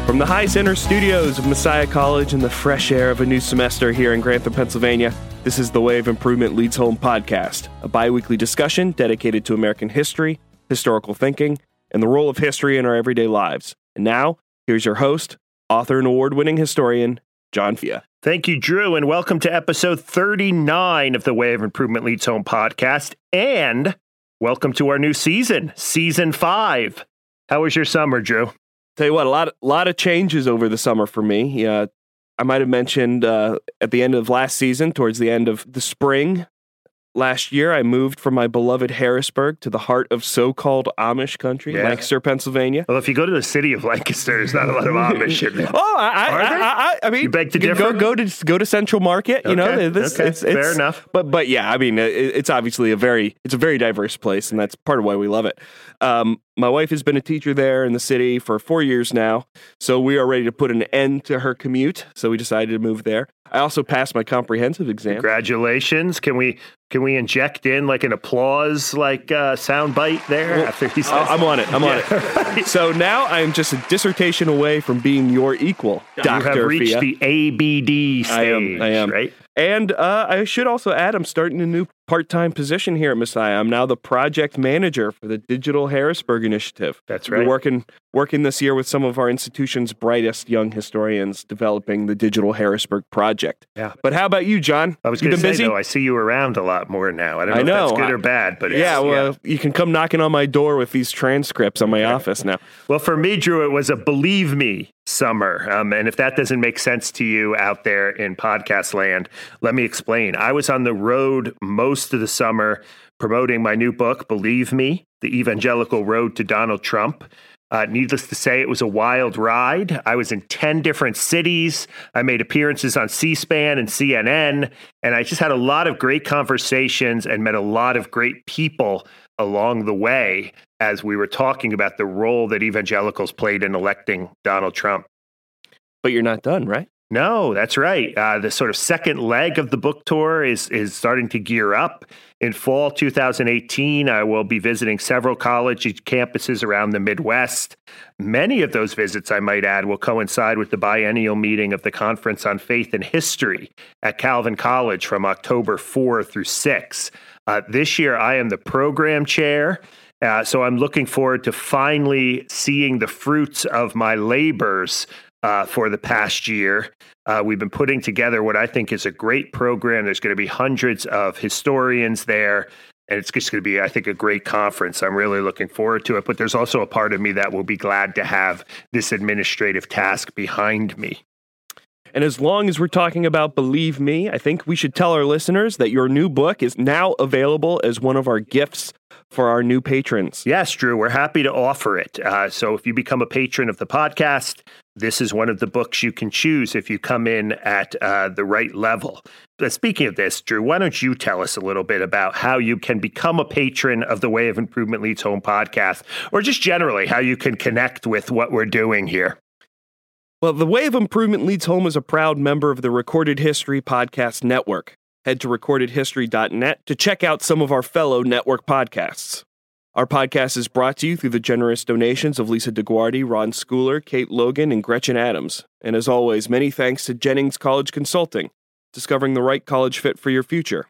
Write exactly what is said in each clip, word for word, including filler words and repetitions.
From the High Center studios of Messiah College and the fresh air of a new semester here in Grantham, Pennsylvania, this is the Way of Improvement Leads Home podcast, a bi-weekly discussion dedicated to American history, historical thinking, and the role of history in our everyday lives. And now, here's your host, author and award-winning historian, John Fia. Thank you, Drew, and welcome to episode thirty-nine of the Way of Improvement Leads Home podcast, and welcome to our new season, season five. How was your summer, Drew? Tell you what, a lot, a lot of changes over the summer for me. Uh, I might have mentioned uh, at the end of last season, towards the end of the spring last year, I moved from my beloved Harrisburg to the heart of so-called Amish country, yeah. Lancaster, Pennsylvania. Well, if you go to the city of Lancaster, there's not a lot of Amish in there. Oh, I, I, I, I, I mean, you beg to differ? Go, go to go to Central Market. You okay. know, this, okay. it's, it's, fair enough. But but yeah, I mean, it, it's obviously a very it's a very diverse place, and that's part of why we love it. Um, my wife has been a teacher there in the city for four years now, so we are ready to put an end to her commute. So we decided to move there. I also passed my comprehensive exam. Congratulations! Can we can we inject in like an applause like uh, sound bite there? Well, after he says I'm on it. I'm yeah. on it. Right. So now I'm just a dissertation away from being your equal, Doctor You have reached Fia. the A B D stage. I am. I am. Right. And uh, I should also add, I'm starting a new part-time position here at Messiah. I'm now the project manager for the Digital Harrisburg Initiative. That's right. We're working working this year with some of our institution's brightest young historians developing the Digital Harrisburg project. Yeah. But how about you, John? I was you going to say, busy? though, I see you around a lot more now. I don't know, I know. if that's good or bad, but it's, yeah, well, yeah. You can come knocking on my door with these transcripts on my okay. office now. Well, for me, Drew, it was a believe me summer. Um, and if that doesn't make sense to you out there in podcast land, let me explain. I was on the road most of the summer promoting my new book, Believe Me, The Evangelical Road to Donald Trump. Uh, needless to say, it was a wild ride. I was in ten different cities. I made appearances on C-SPAN and C N N, and I just had a lot of great conversations and met a lot of great people along the way as we were talking about the role that evangelicals played in electing Donald Trump. But you're not done, right? No, that's right. Uh, the sort of second leg of the book tour is is starting to gear up. In fall two thousand eighteen, I will be visiting several college campuses around the Midwest. Many of those visits, I might add, will coincide with the biennial meeting of the Conference on Faith and History at Calvin College from October fourth through sixth. Uh, this year, I am the program chair. Uh, so I'm looking forward to finally seeing the fruits of my labors Uh, for the past year. Uh, we've been putting together what I think is a great program. There's going to be hundreds of historians there, and it's just going to be, I think, a great conference. I'm really looking forward to it, but there's also a part of me that will be glad to have this administrative task behind me. And as long as we're talking about Believe Me, I think we should tell our listeners that your new book is now available as one of our gifts for our new patrons. Yes, Drew, we're happy to offer it. Uh, so if you become a patron of the podcast, this is one of the books you can choose if you come in at uh, the right level. But speaking of this, Drew, why don't you tell us a little bit about how you can become a patron of the Way of Improvement Leads Home podcast, or just generally how you can connect with what we're doing here? Well, the Way of Improvement Leads Home is a proud member of the Recorded History Podcast Network. Head to recorded history dot net to check out some of our fellow network podcasts. Our podcast is brought to you through the generous donations of Lisa DeGuardi, Ron Schooler, Kate Logan, and Gretchen Adams. And as always, many thanks to Jennings College Consulting, discovering the right college fit for your future.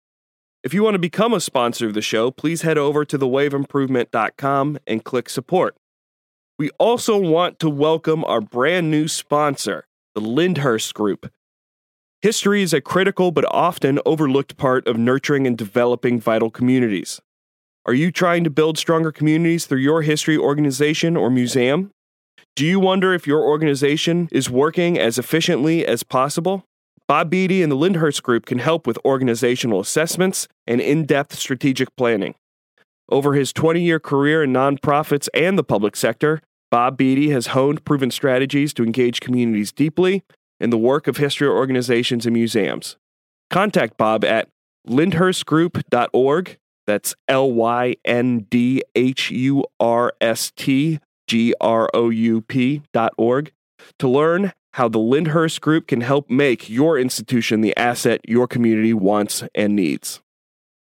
If you want to become a sponsor of the show, please head over to the way of improvement dot com and click support. We also want to welcome our brand new sponsor, the Lyndhurst Group. History is a critical but often overlooked part of nurturing and developing vital communities. Are you trying to build stronger communities through your history organization or museum? Do you wonder if your organization is working as efficiently as possible? Bob Beatty and the Lyndhurst Group can help with organizational assessments and in-depth strategic planning. Over his twenty-year career in nonprofits and the public sector, Bob Beatty has honed proven strategies to engage communities deeply in the work of history organizations and museums. Contact Bob at lyndhurst group dot org. That's L Y N D H U R S T G R O U P dot org to learn how the Lyndhurst Group can help make your institution the asset your community wants and needs.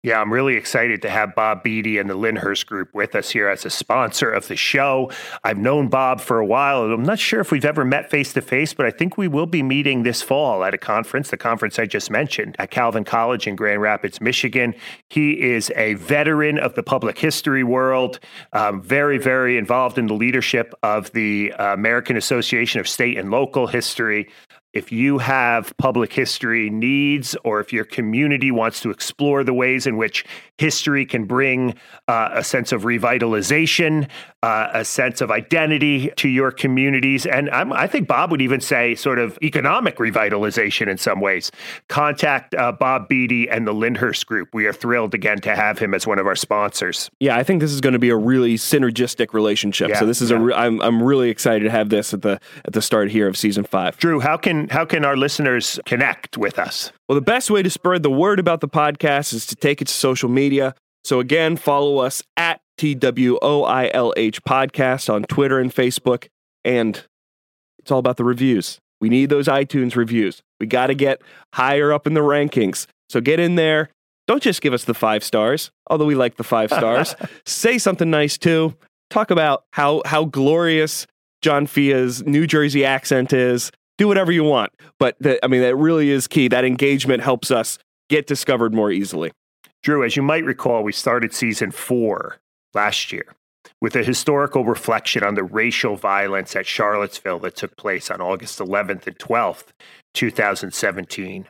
Yeah, I'm really excited to have Bob Beatty and the Lyndhurst Group with us here as a sponsor of the show. I've known Bob for a while, and I'm not sure if we've ever met face-to-face, but I think we will be meeting this fall at a conference, the conference I just mentioned, at Calvin College in Grand Rapids, Michigan. He is a veteran of the public history world, um, very, very involved in the leadership of the uh, American Association of State and Local History. If you have public history needs, or if your community wants to explore the ways in which history can bring uh, a sense of revitalization, uh, a sense of identity to your communities, and I'm, I think Bob would even say sort of economic revitalization in some ways, contact uh, Bob Beatty and the Lyndhurst Group. We are thrilled again to have him as one of our sponsors. Yeah, I think this is going to be a really synergistic relationship. Yeah, so this is yeah. a re- I'm I'm really excited to have this at the at the start here of season five. Drew, how can how can our listeners connect with us? Well, the best way to spread the word about the podcast is to take it to social media. So again, follow us at T W O I L H Podcast on Twitter and Facebook. And it's all about the reviews. We need those iTunes reviews. We got to get higher up in the rankings. So get in there. Don't just give us the five stars, although we like the five stars. Say something nice, too. Talk about how, how glorious John Fia's New Jersey accent is. Do whatever you want. But, the, I mean, that really is key. That engagement helps us get discovered more easily. Drew, as you might recall, we started season four last year with a historical reflection on the racial violence at Charlottesville that took place on August eleventh and twelfth, twenty seventeen.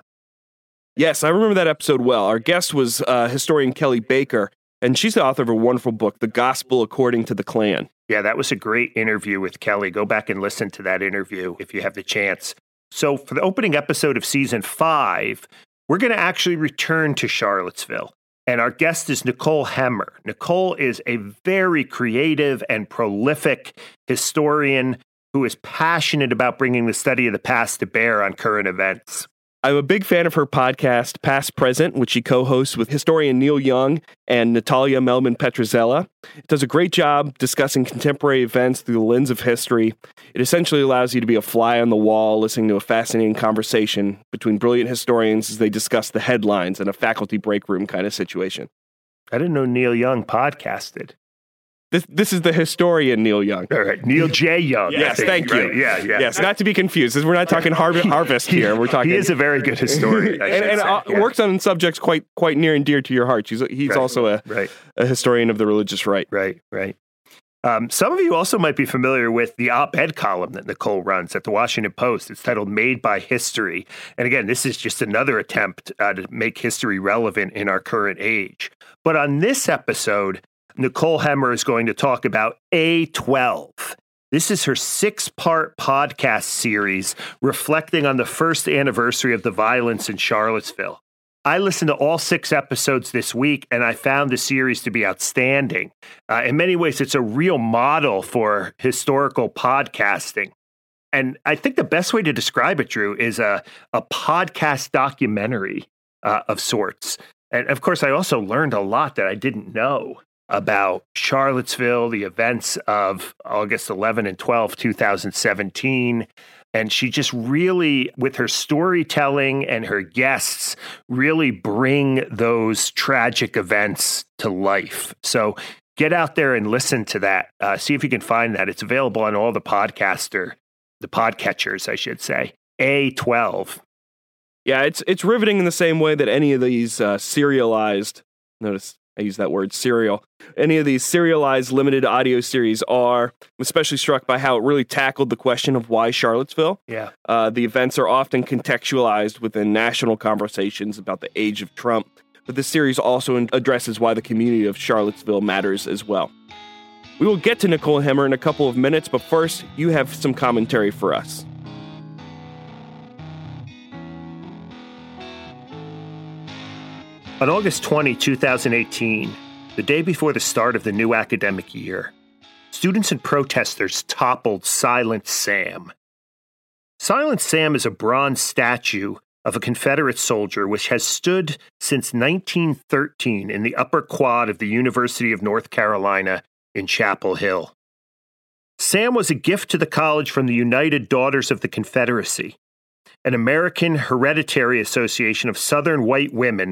Yes, I remember that episode well. Our guest was uh, historian Kelly Baker, and she's the author of a wonderful book, The Gospel According to the Klan. Yeah, that was a great interview with Kelly. Go back and listen to that interview if you have the chance. So for the opening episode of season five, we're going to actually return to Charlottesville. And our guest is Nicole Hemmer. Nicole is a very creative and prolific historian who is passionate about bringing the study of the past to bear on current events. I'm a big fan of her podcast, Past Present, which she co-hosts with historian Neil Young and Natalia Melman Petrozella. It does a great job discussing contemporary events through the lens of history. It essentially allows you to be a fly on the wall, listening to a fascinating conversation between brilliant historians as they discuss the headlines in a faculty break room kind of situation. I didn't know Neil Young podcasted. This this is the historian Neil Young. All right, Neil J. Young. Yes, thank you. Right. Yeah, yeah. Yes, not to be confused. We're not talking har- harvest here. We're talking. He is a very good historian. and and uh, yeah. works on subjects quite quite near and dear to your heart. He's he's right. also a right. a historian of the religious right. Right, right. Um, some of you also might be familiar with the op-ed column that Nicole runs at the Washington Post. It's titled Made by History. And again, this is just another attempt uh, to make history relevant in our current age. But on this episode, Nicole Hemmer is going to talk about A twelve. This is her six-part podcast series reflecting on the first anniversary of the violence in Charlottesville. I listened to all six episodes this week, and I found the series to be outstanding. Uh, in many ways, it's a real model for historical podcasting. And I think the best way to describe it, Drew, is a, a podcast documentary uh, of sorts. And of course, I also learned a lot that I didn't know about Charlottesville, the events of August eleventh and twelfth, twenty seventeen. And she just really, with her storytelling and her guests, really bring those tragic events to life. So get out there and listen to that. Uh, see if you can find that. It's available on all the podcaster, the podcatchers, I should say. A twelve. Yeah, it's it's riveting in the same way that any of these uh, serialized, notice I use that word, serial. Any of these serialized limited audio series are. I'm especially struck by how it really tackled the question of why Charlottesville. Yeah. Uh, the events are often contextualized within national conversations about the age of Trump, but this series also addresses why the community of Charlottesville matters as well. We will get to Nicole Hemmer in a couple of minutes, but first, you have some commentary for us. On August twentieth, twenty eighteen, the day before the start of the new academic year, students and protesters toppled Silent Sam. Silent Sam is a bronze statue of a Confederate soldier which has stood since nineteen thirteen in the upper quad of the University of North Carolina in Chapel Hill. Sam was a gift to the college from the United Daughters of the Confederacy, an American hereditary association of Southern white women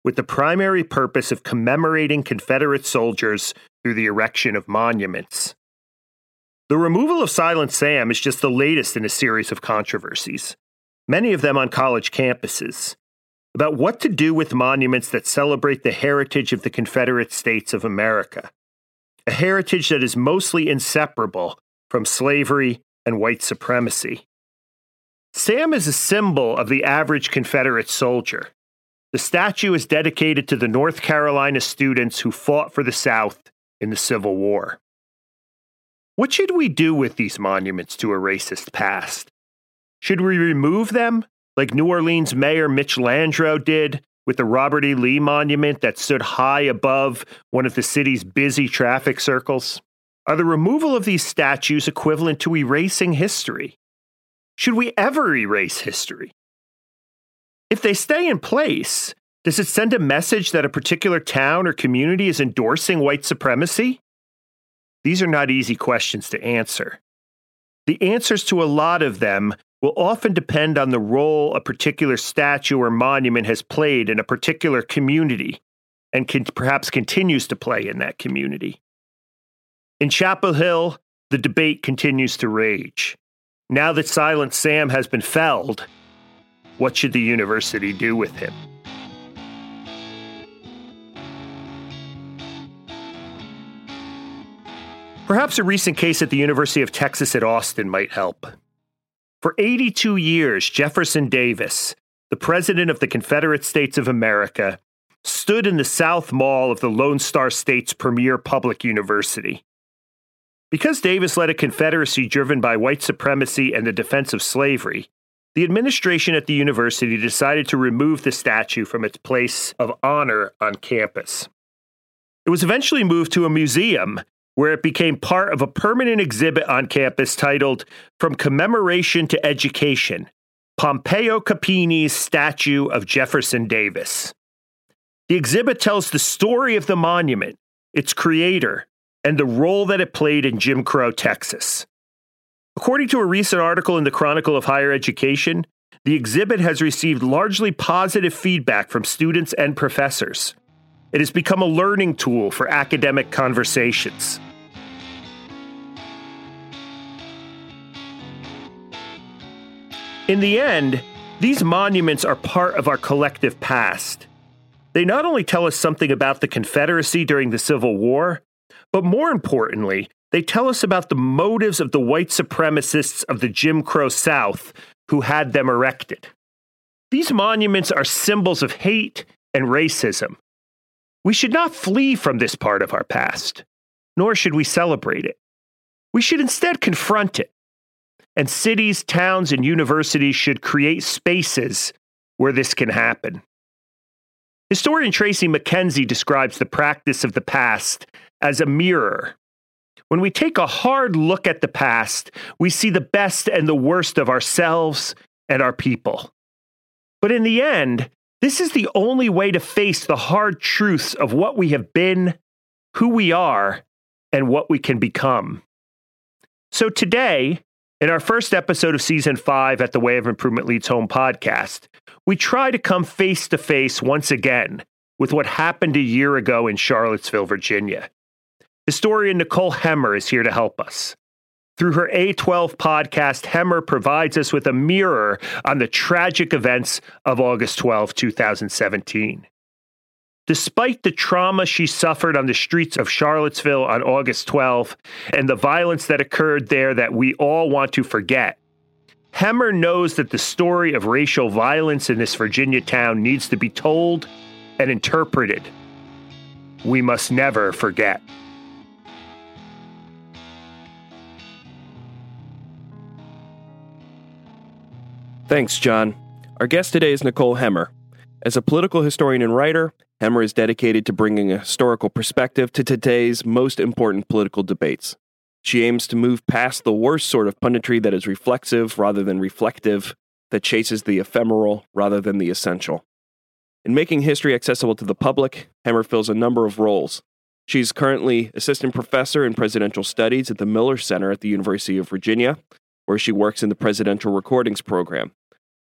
with the primary purpose of commemorating Confederate soldiers through the erection of monuments. The removal of Silent Sam is just the latest in a series of controversies, many of them on college campuses, about what to do with monuments that celebrate the heritage of the Confederate States of America, a heritage that is mostly inseparable from slavery and white supremacy. Sam is a symbol of the average Confederate soldier. The statue is dedicated to the North Carolina students who fought for the South in the Civil War. What should we do with these monuments to a racist past? Should we remove them, like New Orleans Mayor Mitch Landrieu did with the Robert E. Lee monument that stood high above one of the city's busy traffic circles? Are the removal of these statues equivalent to erasing history? Should we ever erase history? If they stay in place, does it send a message that a particular town or community is endorsing white supremacy? These are not easy questions to answer. The answers to a lot of them will often depend on the role a particular statue or monument has played in a particular community and can, perhaps continues to play in that community. In Chapel Hill, the debate continues to rage. Now that Silent Sam has been felled, what should the university do with him? Perhaps a recent case at the University of Texas at Austin might help. For eighty-two years, Jefferson Davis, the president of the Confederate States of America, stood in the South Mall of the Lone Star State's premier public university. Because Davis led a Confederacy driven by white supremacy and the defense of slavery, the administration at the university decided to remove the statue from its place of honor on campus. It was eventually moved to a museum, where it became part of a permanent exhibit on campus titled From Commemoration to Education, Pompeo Capini's Statue of Jefferson Davis. The exhibit tells the story of the monument, its creator, and the role that it played in Jim Crow Texas. According to a recent article in the Chronicle of Higher Education, the exhibit has received largely positive feedback from students and professors. It has become a learning tool for academic conversations. In the end, these monuments are part of our collective past. They not only tell us something about the Confederacy during the Civil War, but more importantly, they tell us about the motives of the white supremacists of the Jim Crow South who had them erected. These monuments are symbols of hate and racism. We should not flee from this part of our past, nor should we celebrate it. We should instead confront it. And cities, towns, and universities should create spaces where this can happen. Historian Tracy McKenzie describes the practice of the past as a mirror. When we take a hard look at the past, we see the best and the worst of ourselves and our people. But in the end, this is the only way to face the hard truths of what we have been, who we are, and what we can become. So today, in our first episode of Season five at the Way of Improvement Leads Home podcast, we try to come face to face once again with what happened a year ago in Charlottesville, Virginia. Historian Nicole Hemmer is here to help us. Through her A twelve podcast, Hemmer provides us with a mirror on the tragic events of August twelfth, twenty seventeen. Despite the trauma she suffered on the streets of Charlottesville on August twelfth and the violence that occurred there that we all want to forget, Hemmer knows that the story of racial violence in this Virginia town needs to be told and interpreted. We must never forget. Thanks, John. Our guest today is Nicole Hemmer. As a political historian and writer, Hemmer is dedicated to bringing a historical perspective to today's most important political debates. She aims to move past the worst sort of punditry that is reflexive rather than reflective, that chases the ephemeral rather than the essential. In making history accessible to the public, Hemmer fills a number of roles. She's currently assistant professor in presidential studies at the Miller Center at the University of Virginia, where she works in the Presidential Recordings Program.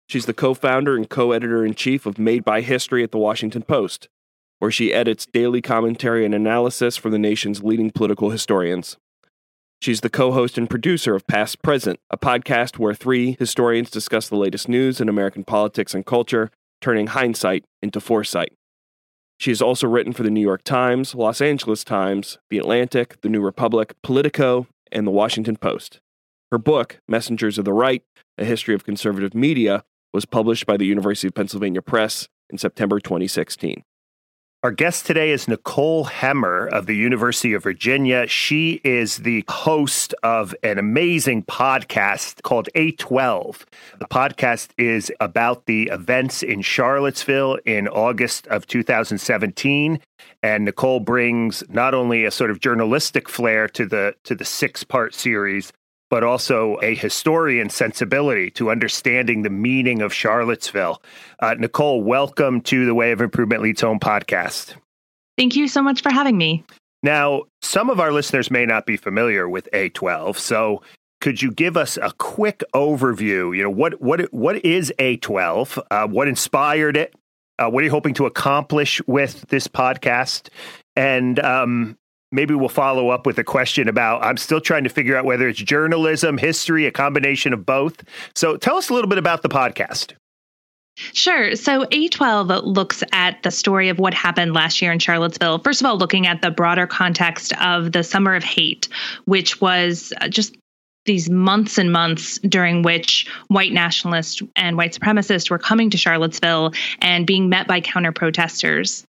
She's the co-founder and co-editor-in-chief of Made by History at The Washington Post, where she edits daily commentary and analysis from the nation's leading political historians. She's the co-host and producer of Past Present, a podcast where three historians discuss the latest news in American politics and culture, turning hindsight into foresight. She has also written for the New York Times, Los Angeles Times, The Atlantic, The New Republic, Politico, and The Washington Post. Her book, Messengers of the Right, A History of Conservative Media, was published by the University of Pennsylvania Press in September twenty sixteen. Our guest today is Nicole Hemmer of the University of Virginia. She is the host of an amazing podcast called A twelve. The podcast is about the events in Charlottesville in August of two thousand seventeen. And Nicole brings not only a sort of journalistic flair to the to the six-part series, but also a historian sensibility to understanding the meaning of Charlottesville. Uh, Nicole, welcome to the Way of Improvement Leads Home podcast. Thank you so much for having me. Now, some of our listeners may not be familiar with A twelve, so could you give us a quick overview? You know, what what what is A twelve? Uh, what inspired it? Uh, what are you hoping to accomplish with this podcast? And um, maybe we'll follow up with a question about, I'm still trying to figure out whether it's journalism, history, a combination of both. So tell us a little bit about the podcast. Sure. So A twelve looks at the story of what happened last year in Charlottesville. First of all, looking at the broader context of the Summer of Hate, which was just these months and months during which white nationalists and white supremacists were coming to Charlottesville and being met by counter-protesters.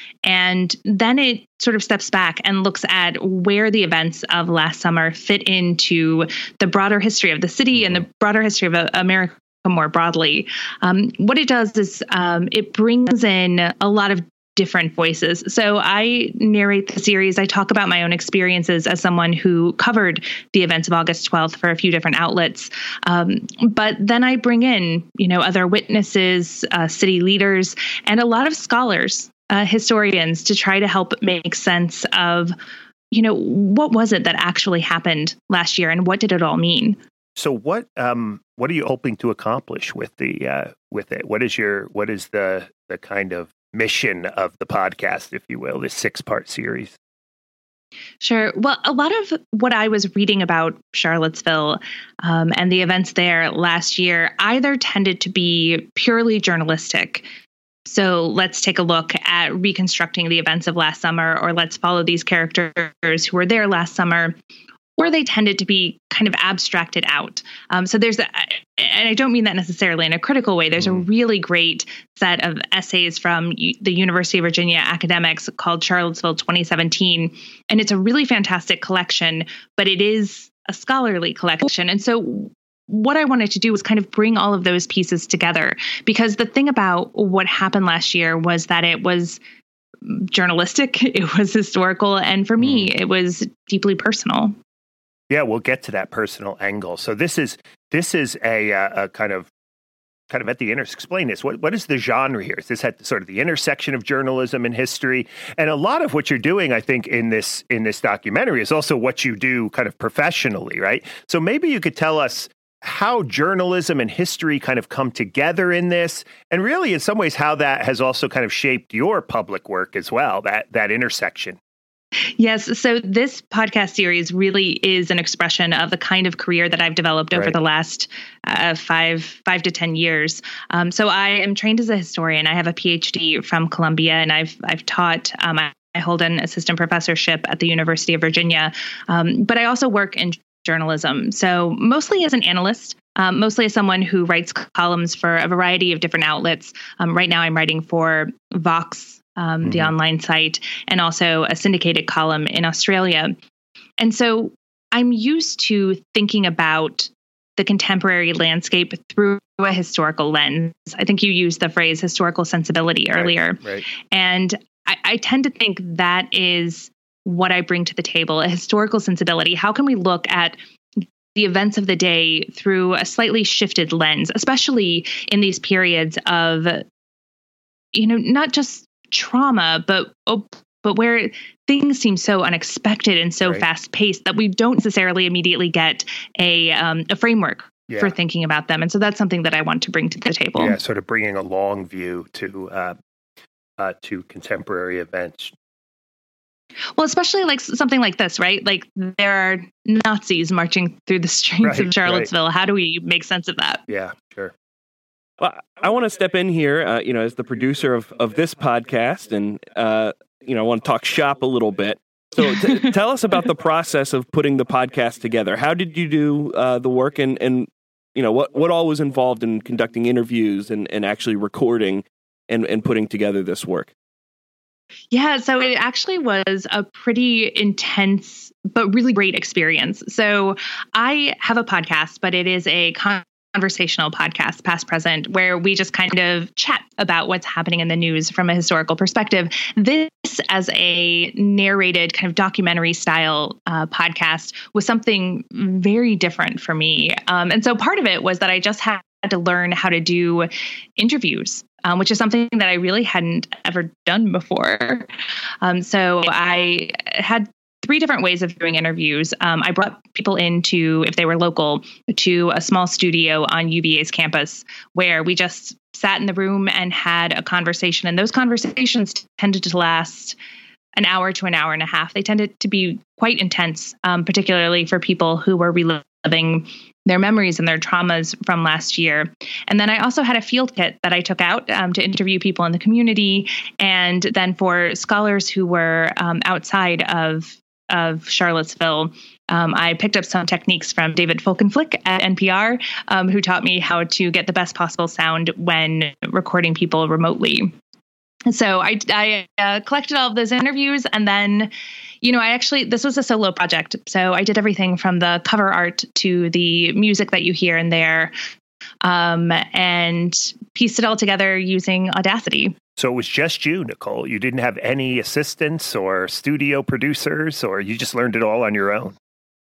And then it sort of steps back and looks at where the events of last summer fit into the broader history of the city and the broader history of America more broadly. Um, what it does is um, it brings in a lot of different voices. So I narrate the series. I talk about my own experiences as someone who covered the events of August twelfth for a few different outlets. Um, but then I bring in, you know, other witnesses, uh, city leaders, and a lot of scholars, uh, historians, to try to help make sense of, you know, what was it that actually happened last year and what did it all mean? So what um, what are you hoping to accomplish with the uh, with it? What is your what is the the kind of mission of the podcast, if you will, this six-part series? Sure. Well, a lot of what I was reading about Charlottesville um, and the events there last year either tended to be purely journalistic. So let's take a look at reconstructing the events of last summer, or let's follow these characters who were there last summer, or they tended to be kind of abstracted out. Um, so there's, a, and I don't mean that necessarily in a critical way, there's mm. a really great set of essays from U- the University of Virginia academics called Charlottesville twenty seventeen. And it's a really fantastic collection, but it is a scholarly collection. And so what I wanted to do was kind of bring all of those pieces together, because the thing about what happened last year was that it was journalistic, it was historical, and for me, mm. it was deeply personal. Yeah, we'll get to that personal angle. So this is this is a, uh, a kind of kind of at the inter. Explain this. What what is the genre here? Is this at sort of the intersection of journalism and history? And a lot of what you're doing, I think, in this in this documentary is also what you do kind of professionally, right? So maybe you could tell us how journalism and history kind of come together in this, and really, in some ways, how that has also kind of shaped your public work as well. That that intersection. Yes. So this podcast series really is an expression of the kind of career that I've developed over right. the last uh, five, five to ten years. Um, so I am trained as a historian. I have a P H D from Columbia, and I've I've taught. Um, I, I hold an assistant professorship at the University of Virginia, um, but I also work in journalism. So mostly as an analyst. Um, mostly as someone who writes columns for a variety of different outlets. Um, right now, I'm writing for Vox, um, mm-hmm. the online site, and also a syndicated column in Australia. And so I'm used to thinking about the contemporary landscape through a historical lens. I think you used the phrase historical sensibility earlier. Right, right. And I, I tend to think that is what I bring to the table, a historical sensibility. How can we look at the events of the day through a slightly shifted lens, especially in these periods of, you know, not just trauma, but oh, but where things seem so unexpected and so right. fast paced that we don't necessarily immediately get a um, a framework yeah. for thinking about them. And so that's something that I want to bring to the table. Yeah, sort of bringing a long view to uh, uh, to contemporary events. Well, especially like something like this, right? Like there are Nazis marching through the streets right, of Charlottesville. Right. How do we make sense of that? Yeah, sure. Well, I want to step in here, uh, you know, as the producer of, of this podcast, and uh, you know, I want to talk shop a little bit. So, t- tell us about the process of putting the podcast together. How did you do uh, the work, and and you know, what what all was involved in conducting interviews and, and actually recording and and putting together this work? Yeah, so it actually was a pretty intense but really great experience. So I have a podcast, but it is a con- conversational podcast, past, present, where we just kind of chat about what's happening in the news from a historical perspective. This, as a narrated kind of documentary style uh, podcast, was something very different for me. Um, and so part of it was that I just had to learn how to do interviews, um, which is something that I really hadn't ever done before. Um, so I had three different ways of doing interviews. Um, I brought people into, if they were local, to a small studio on U V A's campus where we just sat in the room and had a conversation. And those conversations tended to last an hour to an hour and a half. They tended to be quite intense, um, particularly for people who were reliving their memories and their traumas from last year. And then I also had a field kit that I took out um, to interview people in the community. And then for scholars who were um, outside of of Charlottesville, um, I picked up some techniques from David Folkenflik at N P R, um, who taught me how to get the best possible sound when recording people remotely. So I, I uh, collected all of those interviews, and then, you know, I actually, this was a solo project. So I did everything from the cover art to the music that you hear in there, um, and pieced it all together using Audacity. So it was just you, Nicole. You didn't have any assistants or studio producers, or you just learned it all on your own?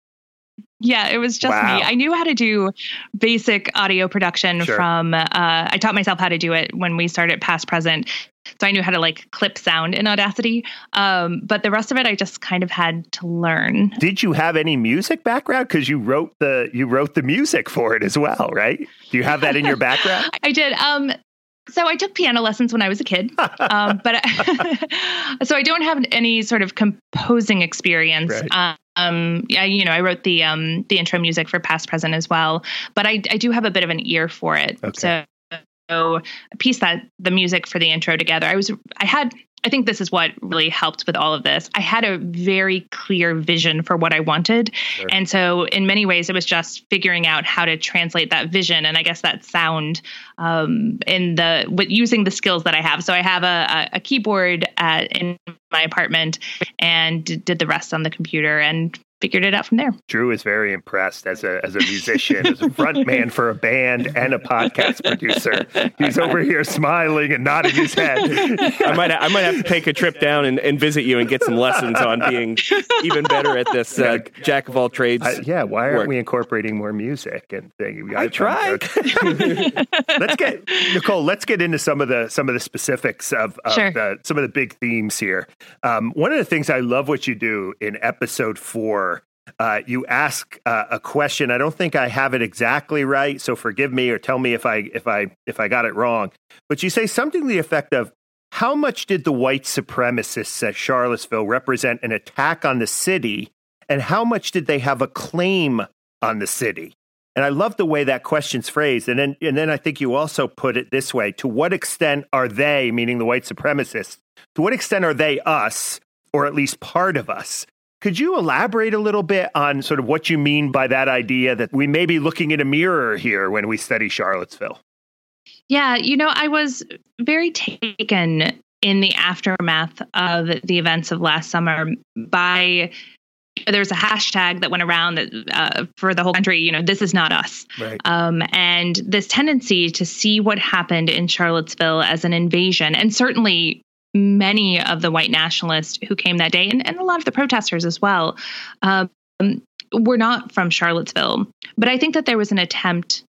Yeah, it was just wow. me. I knew how to do basic audio production sure. from, uh, I taught myself how to do it when we started Past Present. So I knew how to like clip sound in Audacity. Um, but the rest of it, I just kind of had to learn. Did you have any music background? Because you wrote the, you wrote the music for it as well, right? Do you have that in your background? I did. Um, So I took piano lessons when I was a kid, um, but I, so I don't have any sort of composing experience. Right. Um, yeah, you know, I wrote the um, the intro music for Past Present as well, but I, I do have a bit of an ear for it. Okay. So, so I pieced that the music for the intro together. I was I had. I think this is what really helped with all of this. I had a very clear vision for what I wanted. Sure. And so in many ways, it was just figuring out how to translate that vision. And I guess that sound um, in the, with using the skills that I have. So I have a, a keyboard at, in my apartment and did the rest on the computer and figured it out from there. Drew is very impressed as a as a musician, as a front man for a band and a podcast producer. He's over here smiling and nodding his head. I might I might have to take a trip down and, and visit you and get some lessons on being even better at this uh, jack of all trades. I, yeah, why aren't work. we incorporating more music and things? I tried. Let's get Nicole. Let's get into some of the some of the specifics of, of sure. the, some of the big themes here. Um, one of the things I love what you do in episode four. Uh, you ask uh, a question. I don't think I have it exactly right, so forgive me or tell me if I if I if I got it wrong. But you say something to the effect of, "How much did the white supremacists at Charlottesville represent an attack on the city, and how much did they have a claim on the city?" And I love the way that question's phrased. And then and then I think you also put it this way: to what extent are they, meaning the white supremacists, to what extent are they us, or at least part of us? Could you elaborate a little bit on sort of what you mean by that idea that we may be looking in a mirror here when we study Charlottesville? Yeah, you know, I was very taken in the aftermath of the events of last summer by, there's a hashtag that went around that uh, for the whole country, you know, this is not us. Right. Um, and this tendency to see what happened in Charlottesville as an invasion, and certainly many of the white nationalists who came that day, and, and a lot of the protesters as well, um, were not from Charlottesville. But I think that there was an attempt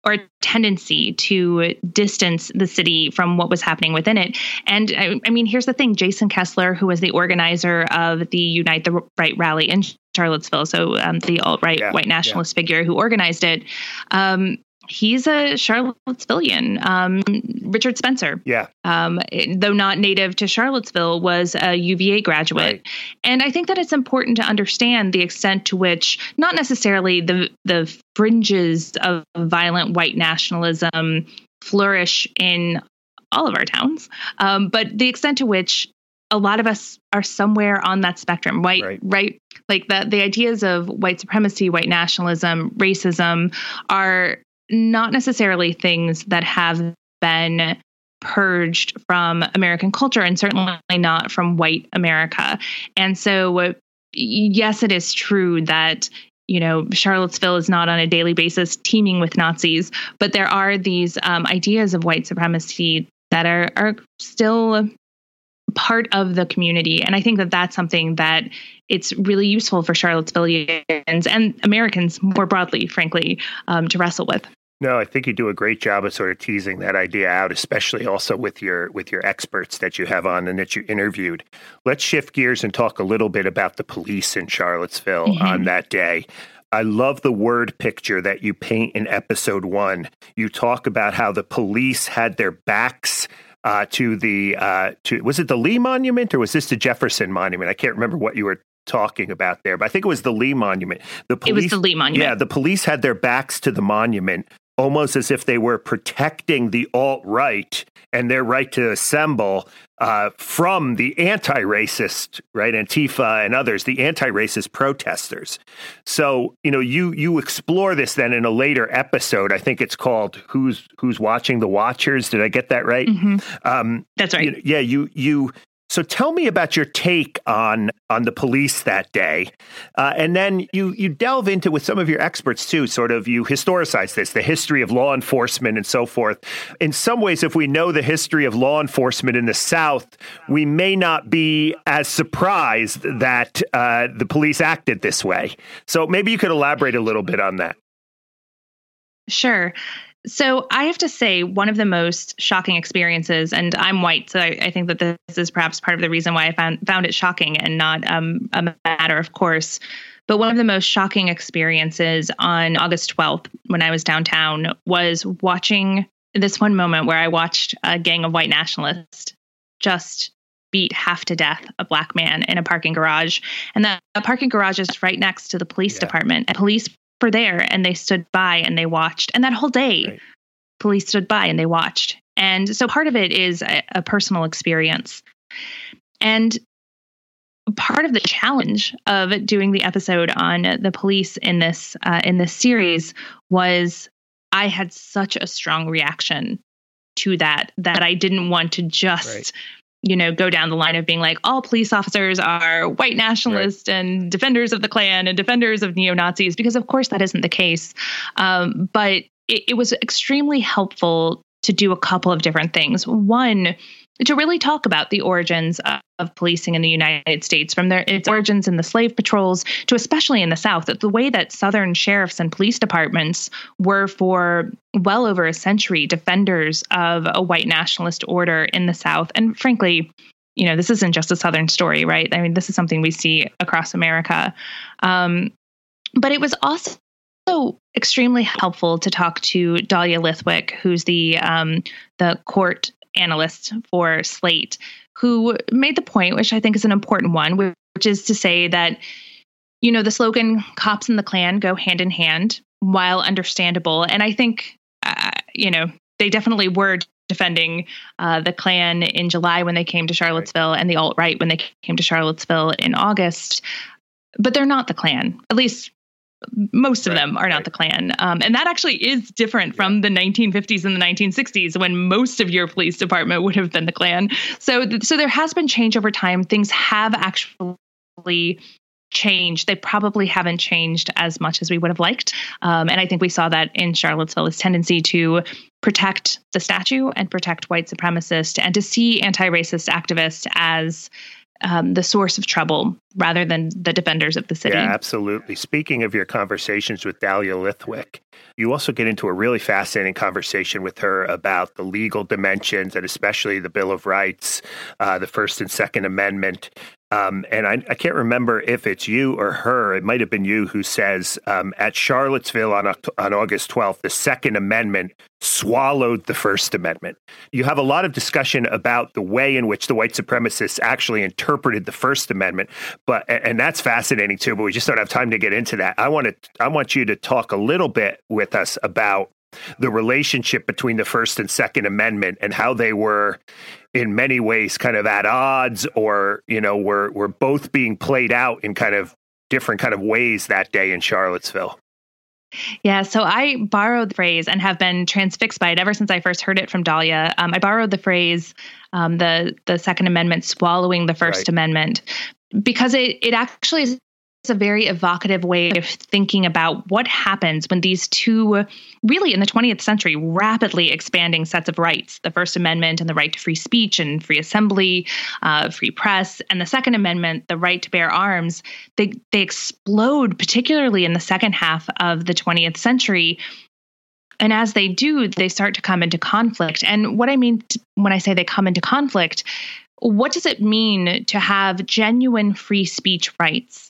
or a tendency to distance the city from what was happening within it. And I, I mean, here's the thing. Jason Kessler, who was the organizer of the Unite the Right rally in Charlottesville, so um, the alt-right yeah, white nationalist yeah. figure who organized it, um, he's a Charlottesvillian. Um, Richard Spencer, yeah, um, though not native to Charlottesville, was a U V A graduate. Right. And I think that it's important to understand the extent to which, not necessarily the the fringes of violent white nationalism flourish in all of our towns, um, but the extent to which a lot of us are somewhere on that spectrum, white, right, right? Like the, the ideas of white supremacy, white nationalism, racism are not necessarily things that have been purged from American culture, and certainly not from white America. And so, uh, yes, it is true that, you know, Charlottesville is not on a daily basis teeming with Nazis, but there are these um, ideas of white supremacy that are, are still part of the community. And I think that that's something that it's really useful for Charlottesvillians and Americans more broadly, frankly, um, to wrestle with. No, I think you do a great job of sort of teasing that idea out, especially also with your with your experts that you have on and that you interviewed. Let's shift gears and talk a little bit about the police in Charlottesville mm-hmm. on that day. I love the word picture that you paint in episode one. You talk about how the police had their backs uh, to the, uh, to was it the Lee Monument or was this the Jefferson Monument? I can't remember what you were talking about there, but I think it was the Lee Monument. The police, it was the Lee Monument. Yeah, the police had their backs to the monument, almost as if they were protecting the alt-right and their right to assemble uh, from the anti-racist, right, Antifa and others, the anti-racist protesters. So, you know, you you explore this then in a later episode. I think it's called "Who's Who's Watching the Watchers." Did I get that right? Mm-hmm. Um, That's right. You, yeah, you you. So tell me about your take on on the police that day. Uh, and then you you delve into, with some of your experts too, sort of you historicize this, the history of law enforcement and so forth. In some ways, if we know the history of law enforcement in the South, we may not be as surprised that uh, the police acted this way. So maybe you could elaborate a little bit on that. Sure. So I have to say, one of the most shocking experiences, and I'm white, so I, I think that this is perhaps part of the reason why I found found it shocking and not um, a matter of course. But one of the most shocking experiences on August twelfth, when I was downtown, was watching this one moment where I watched a gang of white nationalists just beat half to death a black man in a parking garage. And that parking garage is right next to the police yeah. department. And police were there and they stood by and they watched. And that whole day, right. police stood by and they watched. And so part of it is a, a personal experience. And part of the challenge of doing the episode on the police in this uh, in this series was I had such a strong reaction to that, that I didn't want to just, right. you know, go down the line of being like, all police officers are white nationalists right. and defenders of the Klan and defenders of neo-Nazis, because of course that isn't the case. Um, but it, it was extremely helpful to do a couple of different things. One, to really talk about the origins of, of policing in the United States, from their its origins in the slave patrols to especially in the South, that the way that Southern sheriffs and police departments were for well over a century defenders of a white nationalist order in the South. And frankly, you know, this isn't just a Southern story, right? I mean, this is something we see across America. Um, but it was also So extremely helpful to talk to Dahlia Lithwick, who's the um, the court analyst for Slate, who made the point, which I think is an important one, which is to say that, you know, the slogan "Cops and the Klan" go hand in hand, while understandable. And I think, uh, you know, they definitely were defending uh, the Klan in July when they came to Charlottesville, right. and the alt-right when they came to Charlottesville in August. But they're not the Klan, at least most of right, them are not right. the Klan. Um, and that actually is different yeah. from the nineteen fifties and the nineteen sixties, when most of your police department would have been the Klan. So, th- so there has been change over time. Things have actually changed. They probably haven't changed as much as we would have liked. Um, and I think we saw that in Charlottesville, this tendency to protect the statue and protect white supremacists, and to see anti-racist activists as um, the source of trouble rather than the defenders of the city. Yeah, absolutely. Speaking of your conversations with Dahlia Lithwick, you also get into a really fascinating conversation with her about the legal dimensions and especially the Bill of Rights, uh, the First and Second Amendment. Um, and I, I can't remember if it's you or her. It might have been you who says um, at Charlottesville on, on August twelfth, the Second Amendment swallowed the First Amendment. You have a lot of discussion about the way in which the white supremacists actually interpreted the First Amendment, but and that's fascinating too. But we just don't have time to get into that. I want to I want you to talk a little bit with us about the relationship between the First and Second Amendment and how they were in many ways kind of at odds, or, you know, were, were both being played out in kind of different kind of ways that day in Charlottesville. Yeah, so I borrowed the phrase and have been transfixed by it ever since I first heard it from Dahlia. Um, I borrowed the phrase, um, the the Second Amendment swallowing the First right. Amendment, because it it actually is a very evocative way of thinking about what happens when these two, really in the twentieth century, rapidly expanding sets of rights, the First Amendment and the right to free speech and free assembly, uh, free press, and the Second Amendment, the right to bear arms, they, they explode, particularly in the second half of the twentieth century. And as they do, they start to come into conflict. And what I mean t- when I say they come into conflict, what does it mean to have genuine free speech rights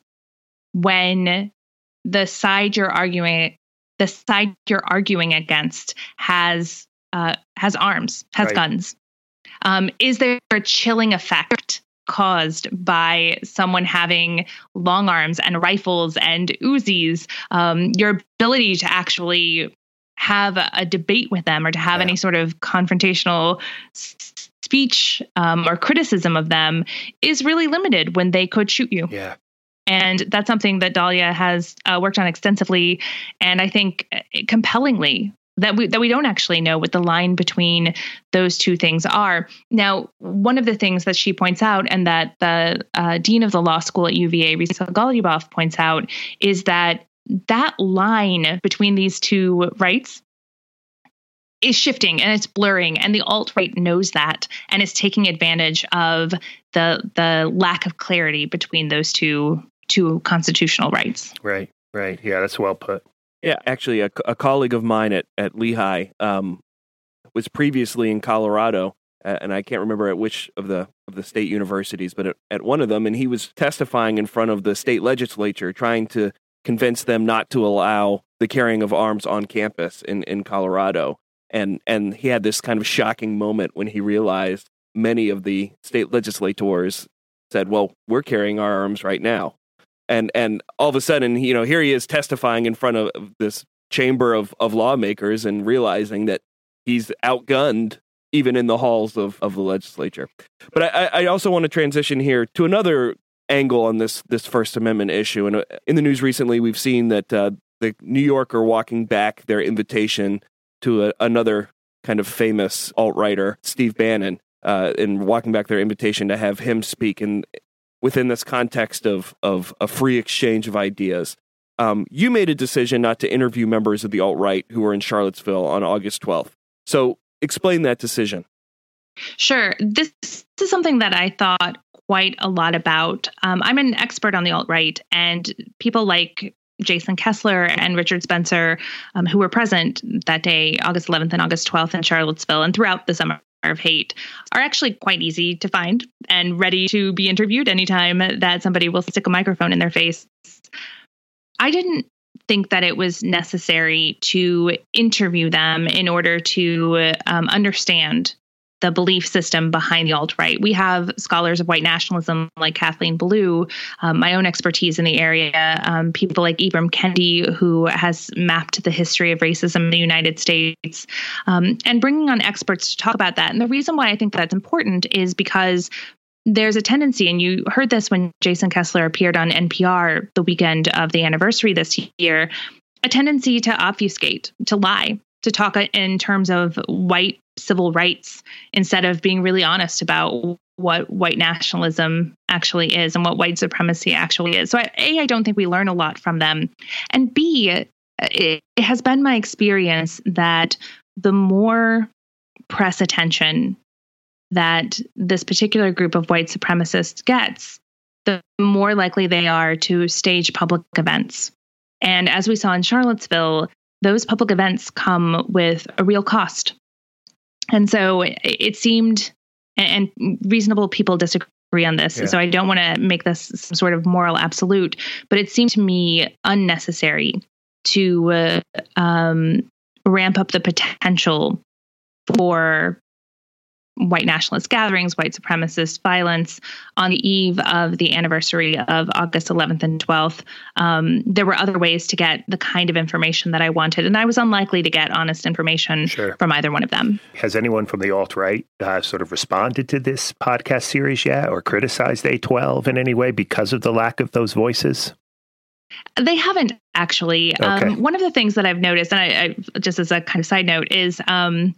when the side you're arguing, the side you're arguing against has uh, has arms, has right. guns? Um, is there a chilling effect caused by someone having long arms and rifles and Uzis? Um, your ability to actually have a, a debate with them or to have yeah. any sort of confrontational s- speech um, or criticism of them is really limited when they could shoot you. Yeah. And that's something that Dahlia has uh, worked on extensively, and I think compellingly, that we that we don't actually know what the line between those two things are. Now, one of the things that she points out, and that the uh, dean of the law school at U V A, Risa Goluboff, points out, is that that line between these two rights is shifting and it's blurring, and the alt-right knows that and is taking advantage of the the lack of clarity between those two two constitutional rights. Right, right. Yeah, that's well put. Yeah, actually, a, a colleague of mine at, at Lehigh um, was previously in Colorado, uh, and I can't remember at which of the of the state universities, but at, at one of them, and he was testifying in front of the state legislature, trying to convince them not to allow the carrying of arms on campus in, in Colorado. And and he had this kind of shocking moment when he realized many of the state legislators said, well, we're carrying our arms right now. And and all of a sudden, you know, here he is testifying in front of this chamber of, of lawmakers and realizing that he's outgunned even in the halls of, of the legislature. But I, I also want to transition here to another angle on this this First Amendment issue. And in the news recently, we've seen that uh, the New Yorker walking back their invitation to a, another kind of famous alt-righter, Steve Bannon, uh, and walking back their invitation to have him speak in within this context of of a free exchange of ideas. Um, you made a decision not to interview members of the alt-right who were in Charlottesville on August twelfth. So explain that decision. Sure. This, this is something that I thought quite a lot about. Um, I'm an expert on the alt-right, and people like Jason Kessler and Richard Spencer, um, who were present that day, August eleventh and August twelfth in Charlottesville and throughout the Summer of Hate, are actually quite easy to find and ready to be interviewed anytime that somebody will stick a microphone in their face. I didn't think that it was necessary to interview them in order to um, understand the belief system behind the alt-right. We have scholars of white nationalism like Kathleen Belew, um, my own expertise in the area, um, people like Ibram Kendi, who has mapped the history of racism in the United States, um, and bringing on experts to talk about that. And the reason why I think that's important is because there's a tendency, and you heard this when Jason Kessler appeared on N P R the weekend of the anniversary this year, a tendency to obfuscate, to lie, to talk in terms of white civil rights instead of being really honest about what white nationalism actually is and what white supremacy actually is. So I, A, I don't think we learn a lot from them. And B, it, it has been my experience that the more press attention that this particular group of white supremacists gets, the more likely they are to stage public events. And as we saw in Charlottesville, those public events come with a real cost. And so it, it seemed, and reasonable people disagree on this, yeah. so I don't want to make this some sort of moral absolute, but it seemed to me unnecessary to uh, um, ramp up the potential for white nationalist gatherings, white supremacist violence on the eve of the anniversary of August eleventh and twelfth. Um, there were other ways to get the kind of information that I wanted, and I was unlikely to get honest information sure. from either one of them. Has anyone from the alt-right uh, sort of responded to this podcast series yet, or criticized A twelve in any way because of the lack of those voices? They haven't, actually. Okay. Um, one of the things that I've noticed, and I, I just as a kind of side note, is um,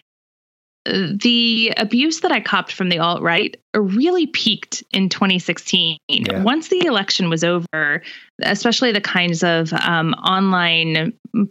the abuse that I copped from the alt-right really peaked in twenty sixteen. Yeah. Once the election was over, especially the kinds of um, online,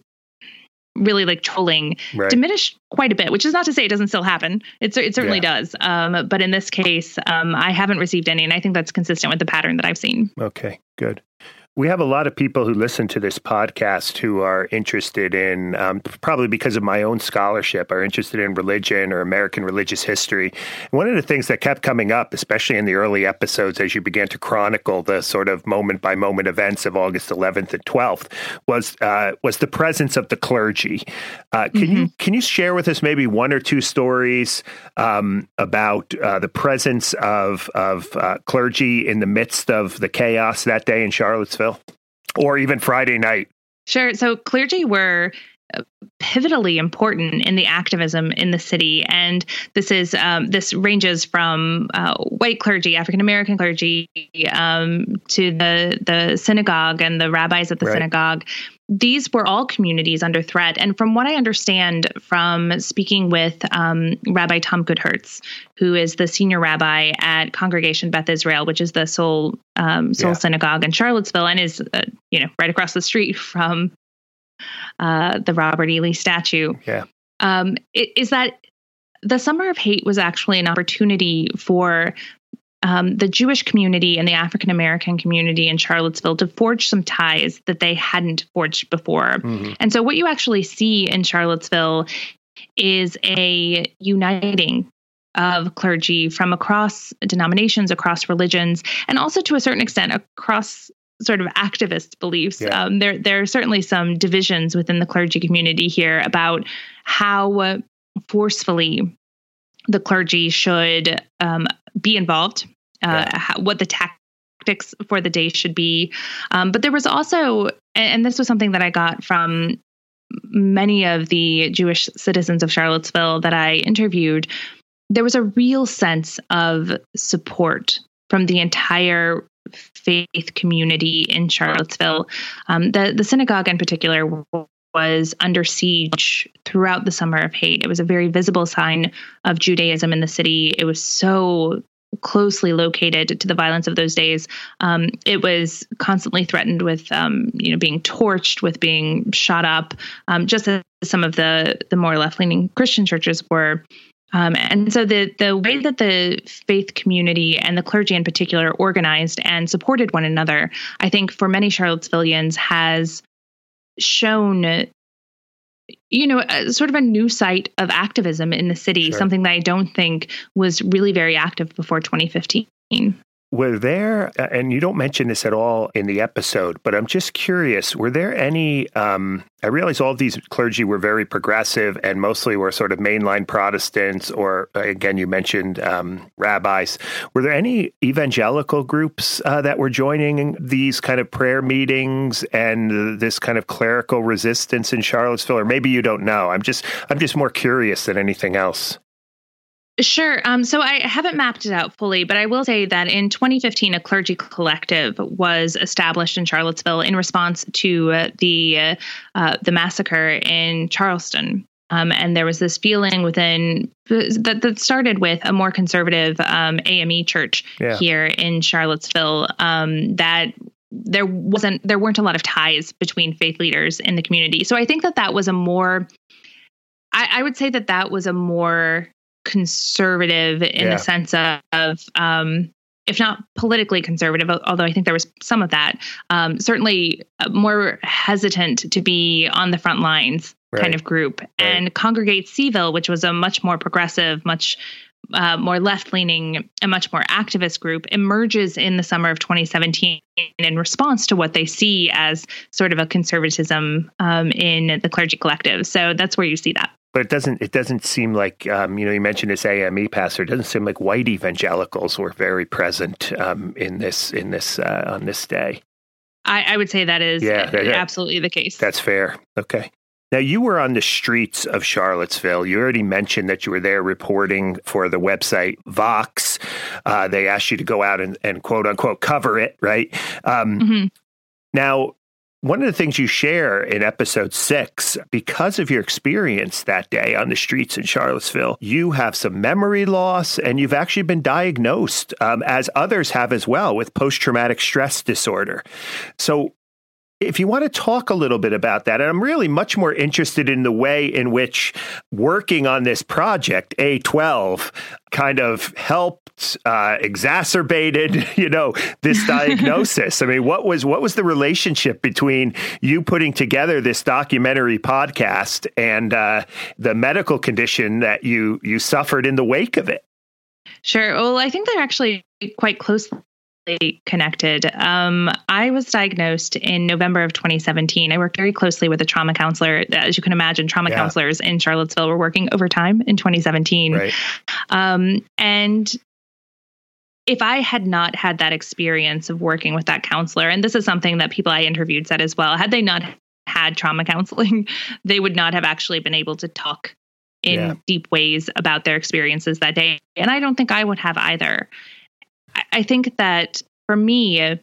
really like trolling, right. diminished quite a bit, which is not to say it doesn't still happen. It, it certainly yeah. does. Um, but in this case, um, I haven't received any, and I think that's consistent with the pattern that I've seen. Okay, good. We have a lot of people who listen to this podcast who are interested in, um, probably because of my own scholarship, are interested in religion or American religious history. And one of the things that kept coming up, especially in the early episodes as you began to chronicle the sort of moment-by-moment events of August eleventh and twelfth, was uh, was the presence of the clergy. Uh, can mm-hmm. you can you share with us maybe one or two stories um, about uh, the presence of, of uh, clergy in the midst of the chaos that day in Charlottesville? Or even Friday night? Sure. So clergy were pivotally important in the activism in the city. And this is um, this ranges from uh, white clergy, African-American clergy, um, to the, the synagogue and the rabbis at the right. synagogue. These were all communities under threat. And from what I understand from speaking with um, Rabbi Tom Goodhertz, who is the senior rabbi at Congregation Beth Israel, which is the sole um, sole yeah. synagogue in Charlottesville, and is uh, you know right across the street from uh, the Robert E. Lee statue, yeah. um, it, is that the Summer of Hate was actually an opportunity for Um, the Jewish community and the African-American community in Charlottesville to forge some ties that they hadn't forged before. Mm-hmm. And so what you actually see in Charlottesville is a uniting of clergy from across denominations, across religions, and also to a certain extent across sort of activist beliefs. Yeah. Um, there, there are certainly some divisions within the clergy community here about how forcefully the clergy should um, be involved, uh, yeah. how, what the tactics for the day should be. Um, but there was also, and this was something that I got from many of the Jewish citizens of Charlottesville that I interviewed, there was a real sense of support from the entire faith community in Charlottesville. Um, the, the synagogue in particular was under siege throughout the Summer of Hate. It was a very visible sign of Judaism in the city. It was so closely located to the violence of those days. Um, it was constantly threatened with, um, you know, being torched, with being shot up, um, just as some of the the more left-leaning Christian churches were. Um, and so the the way that the faith community and the clergy in particular organized and supported one another, I think for many Charlottesvillians has shown, you know, a, sort of a new site of activism in the city, sure. something that I don't think was really very active before twenty fifteen. Were there, and you don't mention this at all in the episode, but I'm just curious, were there any, um, I realize all of these clergy were very progressive and mostly were sort of mainline Protestants, or again, you mentioned um, rabbis. Were there any evangelical groups uh, that were joining these kind of prayer meetings and this kind of clerical resistance in Charlottesville? Or maybe you don't know. I'm just, I'm just more curious than anything else. Sure. Um, so I haven't mapped it out fully, but I will say that in twenty fifteen, a clergy collective was established in Charlottesville in response to uh, the uh, uh, the massacre in Charleston. Um, and there was this feeling within that, that started with a more conservative um, A M E church yeah. here in Charlottesville um, that there wasn't there weren't a lot of ties between faith leaders in the community. So I think that that was a more I, I would say that that was a more conservative in Yeah. the sense of, of um, if not politically conservative, although I think there was some of that, um, certainly more hesitant to be on the front lines Right. kind of group. Right. And Congregate Seville, which was a much more progressive, much uh, more left-leaning, a much more activist group, emerges in the summer of twenty seventeen in response to what they see as sort of a conservatism um, in the clergy collective. So that's where you see that. But it doesn't. It doesn't seem like um, you know. You mentioned this A M E pastor. It doesn't seem like white evangelicals were very present um, in this in this uh, on this day. I, I would say that is Yeah, that- absolutely the case. That's fair. Okay. Now, you were on the streets of Charlottesville. You already mentioned that you were there reporting for the website Vox. Uh, they asked you to go out and, and quote unquote cover it, right? Um, Mhm. Now, one of the things you share in episode six, because of your experience that day on the streets in Charlottesville, you have some memory loss and you've actually been diagnosed, um, as others have as well, with post-traumatic stress disorder. So if you want to talk a little bit about that, and I'm really much more interested in the way in which working on this project, A twelve, kind of helped, uh, exacerbated, you know, this diagnosis. I mean, what was what was the relationship between you putting together this documentary podcast and uh, the medical condition that you you suffered in the wake of it? Sure. Well, I think they're actually quite closely connected. Um, I was diagnosed in November of twenty seventeen. I worked very closely with a trauma counselor. As you can imagine, trauma Yeah. counselors in Charlottesville were working overtime in twenty seventeen. Right. Um, and if I had not had that experience of working with that counselor, and this is something that people I interviewed said as well, had they not had trauma counseling, they would not have actually been able to talk in Yeah. deep ways about their experiences that day. And I don't think I would have either. I, I think that for me,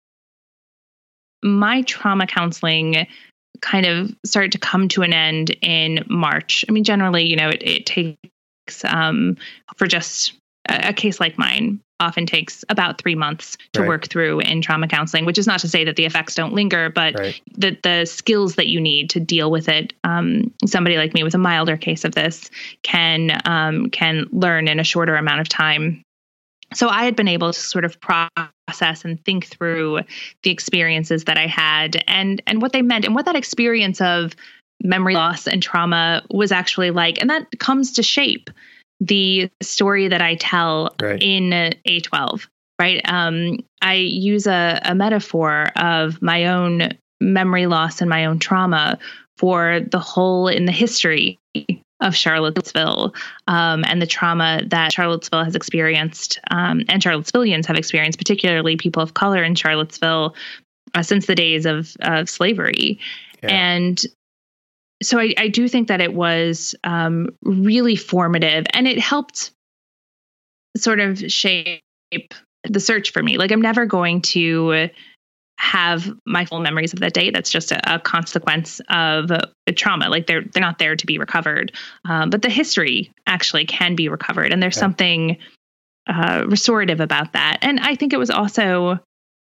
my trauma counseling kind of started to come to an end in March. I mean, generally, you know, it, it takes um, for just a, a case like mine, often takes about three months to Right. work through in trauma counseling, which is not to say that the effects don't linger, but Right. the, the skills that you need to deal with it, um, somebody like me with a milder case of this can um, can learn in a shorter amount of time. So I had been able to sort of process and think through the experiences that I had and and what they meant and what that experience of memory loss and trauma was actually like. And that comes to shape the story that I tell Right. in A twelve, right? Um, I use a, a metaphor of my own memory loss and my own trauma for the hole in the history of Charlottesville um, and the trauma that Charlottesville has experienced um, and Charlottesvillians have experienced, particularly people of color in Charlottesville uh, since the days of, of slavery. Yeah. And so I, I do think that it was um, really formative and it helped sort of shape the search for me. Like I'm never going to have my full memories of that day. That's just a, a consequence of a trauma. Like they're they're not there to be recovered. Um, but the history actually can be recovered. And there's Okay. something uh, restorative about that. And I think it was also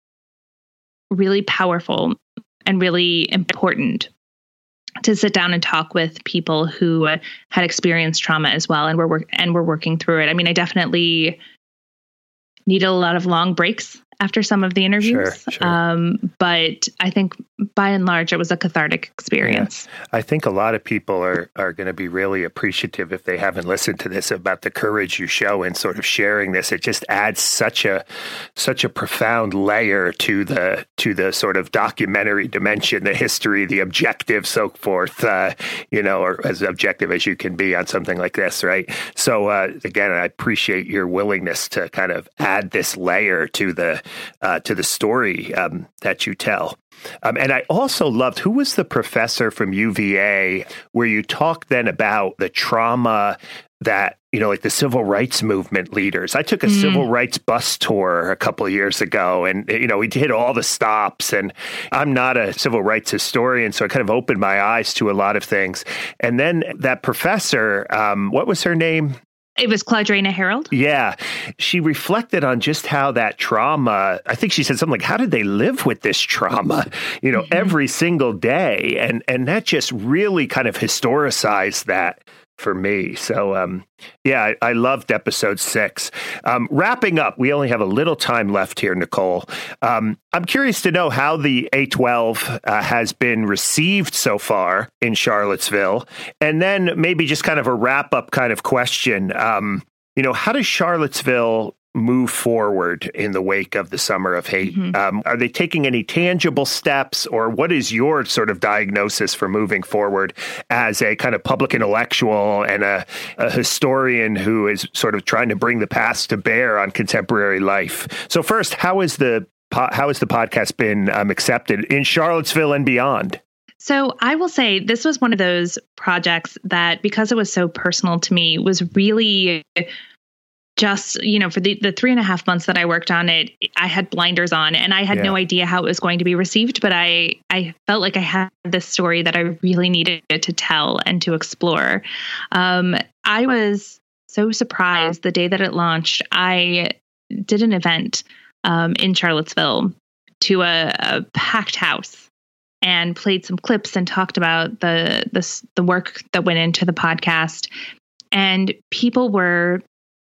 really powerful and really important to sit down and talk with people who uh, had experienced trauma as well and were work- and were working through it. I mean, I definitely needed a lot of long breaks after some of the interviews. Sure, sure. Um, but I think by and large, it was a cathartic experience. I think a lot of people are, are going to be really appreciative if they haven't listened to this about the courage you show in sort of sharing this. It just adds such a such a profound layer to the to the sort of documentary dimension, the history, the objective, so forth. Uh, you know, or as objective as you can be on something like this, right? So uh, again, I appreciate your willingness to kind of add this layer to the uh, to the story um, that you tell. Um, and I also loved, who was the professor from U V A where you talked then about the trauma that, you know, like the civil rights movement leaders. I took a Mm. civil rights bus tour a couple of years ago and, you know, we did all the stops and I'm not a civil rights historian, so it kind of opened my eyes to a lot of things. And then that professor, um, what was her name? It was Claudraina Harold. Yeah. She reflected on just how that trauma, I think she said something like, how did they live with this trauma, you know, Mhm. every single day? And, and that just really kind of historicized that for me. So, um, yeah, I, I loved episode six. Um, wrapping up, we only have a little time left here, Nicole. Um, I'm curious to know how the A twelve uh, has been received so far in Charlottesville. And then maybe just kind of a wrap-up kind of question. Um, you know, how does Charlottesville move forward in the wake of the Summer of Hate? Mm-hmm. Um, are they taking any tangible steps, or what is your sort of diagnosis for moving forward as a kind of public intellectual and a, a historian who is sort of trying to bring the past to bear on contemporary life? So first, how is the how has the podcast been um, accepted in Charlottesville and beyond? So I will say this was one of those projects that, because it was so personal to me, was really just, you know, for the, the three and a half months that I worked on it, I had blinders on and I had yeah. no idea how it was going to be received. But I, I felt like I had this story that I really needed to tell and to explore. Um, I was so surprised the day that it launched. I did an event um, in Charlottesville to a, a packed house and played some clips and talked about the, the, the work that went into the podcast. And people were